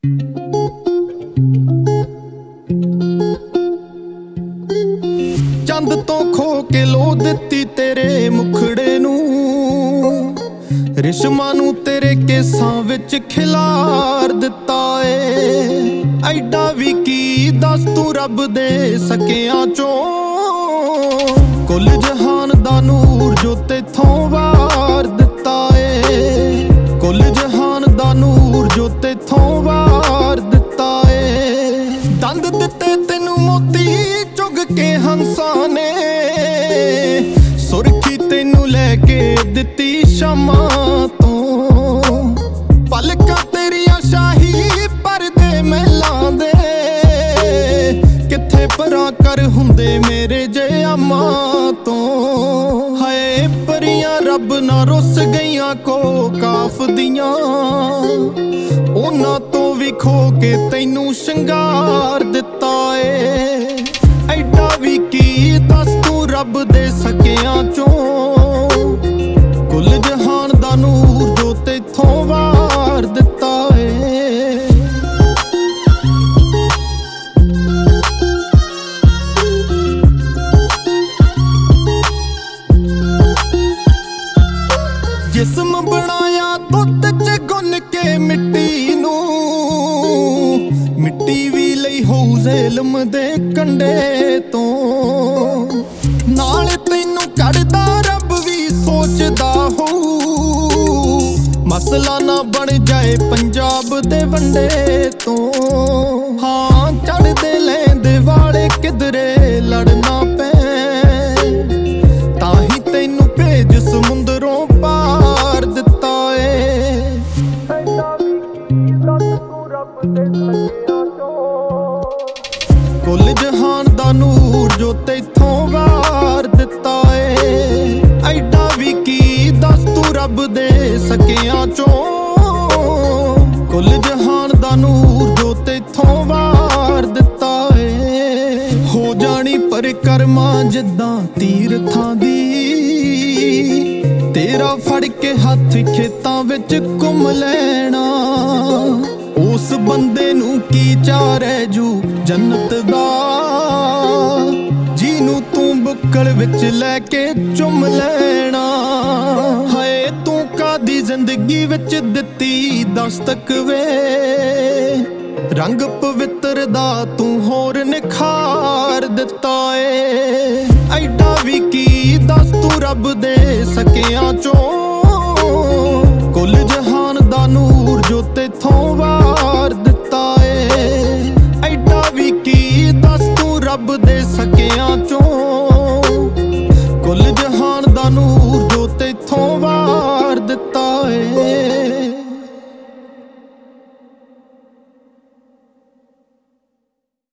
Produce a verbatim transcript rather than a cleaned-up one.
ਚੰਦ ਤੋਂ ਖੋ ਕੇ ਲੋ ਦਿੱਤੀ ਤੇਰੇ ਮੁਖੜੇ ਨੂੰ, ਰਿਸ਼ਮਾਂ ਨੂੰ ਤੇਰੇ ਕੇਸਾਂ ਵਿੱਚ ਖਿਲਾਰ ਦਿੱਤਾ ਏ। ਐਡਾ ਵੀ ਕੀ ਦੱਸ ਤੂੰ ਰੱਬ ਦੇ ਸਕਿਆਂ ਚੋਂ, ਕੁੱਲ ਜਹਾਨ ਦਾ ਨੂਰ ਜੋ ਤੇਥੋਂ ਵਾਰ ਦਿੱਤਾ ਏ। ਕੁੱਲ ਜਹਾਨ ਦਾ ਨੂਰ ਜੋ ਤੇਥੋਂ ਵਾਰ ਦਿੱਤਾ ਏ। ਦੰਦ ਦਿੱਤੇ ਤੈਨੂੰ ਮੋਤੀ ਚੁਗ ਕੇ ਹੰਸਾਂ ਨੇ, ਸੁਰਖੀ ਤੈਨੂੰ ਲੈ ਕੇ ਦਿੱਤੀ ਸ਼ਾਮਾਂ ਤੋਂ। ਪਲਕਾਂ ਤੇਰੀਆਂ ਸ਼ਾਹੀ ਪਰਦੇ ਮਹਿਲਾਂ ਦੇ, ਕਿੱਥੇ ਪਰਾਂ ਕਰ ਹੁੰਦੇ ਮੇਰੇ ਜਿਆਮਾਂ ਤੋਂ। ਹਾਏ ਪਰੀਆਂ ਰੱਬ ਨਾ ਰੁੱਸ ਗਈਆਂ ਕੋ ਕਾਫ ਦੀਆਂ, ਉਹਨਾਂ ਤੋਂ ਵੀ ਖੋ ਕੇ ਤੈਨੂੰ ਸ਼ਿੰਗਾਰ ਦਿੱਤਾ ਏ। ਐਡਾ ਵੀ ਕੀ ਦੱਸ ਤੂੰ ਰੱਬ ਦੇ ਸਕਿਆਂ ਚੋਂ, ਕੁੱਲ ਜਹਾਨ ਦਾ ਨੂਰ ਜੋ ਤੇਥੋਂ ਵਾਰ ਦਿੱਤਾ ਏ। ਜਿਸਮ ਬਣਾਇਆ ਦੁੱਧ ਚ ਗੁੰਨ ਕੇ ਮਿੱਟੀ ਨੂੰ, ਮਿੱਟੀ ਵੀ ਲਈ ਹੋਊ ਜ਼ੇਲਮ ਦੇ ਕੰਢੇ ਤੋਂ। ਨਾਲ ਤੈਨੂੰ ਕੱਢਦਾ ਰੱਬ ਵੀ ਸੋਚਦਾ ਹੋਊ, ਮਸਲਾ ਨਾ ਬਣ ਜਾਏ ਪੰਜਾਬ ਦੇ ਵੰਡੇ ਤੋਂ। ਹਾਂ ਚੜ੍ਹਦੇ ਲੈਂਦੇ ਵਾਲੇ ਕਿਧਰੇ ਲੜਨਾ ਪੈ, ਤਾਂ ਹੀ ਤੈਨੂੰ ਭੇਜ ਸਮੁੰਦਰੋਂ ਪਾਰ ਦਿੱਤਾ ਏ। ਕੁੱਲ ਜਹਾਨ ਦਾ ਨੂਰ ਜੋ ਤੇਥੋਂ ਵਾਰ ਦਿੱਤਾ ਏ। ਐਡਾ ਵੀ ਕੀ ਦੱਸ ਤੂੰ ਰੱਬ ਦੇ ਸਕਿਆਂ ਚੋਂ, ਕੁੱਲ ਜਹਾਨ ਦਾ ਨੂਰ ਜੋ ਤੇਥੋਂ ਵਾਰ ਦਿੱਤਾ ਏ। ਹੋ ਜਾਣੀ ਪਰਿਕਰਮਾ ਜਿੱਦਾਂ ਤੀਰਥਾਂ ਦੀ, ਤੇਰਾ ਫੜ ਕੇ ਹੱਥ ਖੇਤਾਂ ਵਿੱਚ ਘੁੰਮ ਲੈਣਾ। ਉਸ ਬੰਦੇ ਨੂੰ ਕੀ ਚਾਅ ਰਹਿ ਜੂ ਜੰਨਤ ਦਾ, ਜਿਹਨੂੰ ਤੂੰ ਬੁੱਕਲ ਵਿੱਚ ਲੈ ਕੇ ਚੁੰਮ ਲੈਣਾ। ਹਾਏ ਤੂੰ ਕਾਦੀ ਜ਼ਿੰਦਗੀ ਵਿੱਚ ਦਿੱਤੀ ਦਸਤਕ ਵੇ, ਰੰਗ ਪਵਿੱਤਰ ਦਾ ਤੂੰ ਹੋਰ ਨਿਖਾਰ ਦਿੱਤਾ ਏ। ਐਡਾ ਵੀ ਕੀ ਦੱਸ ਤੂੰ ਰੱਬ ਦੇ ਸਕਿਆਂ ਚੋਂ, ਕੁੱਲ ਜਹਾਨ ਦਾ ਨੂਰ ਜੋ ਤੇਥੋਂ ਵਾਰ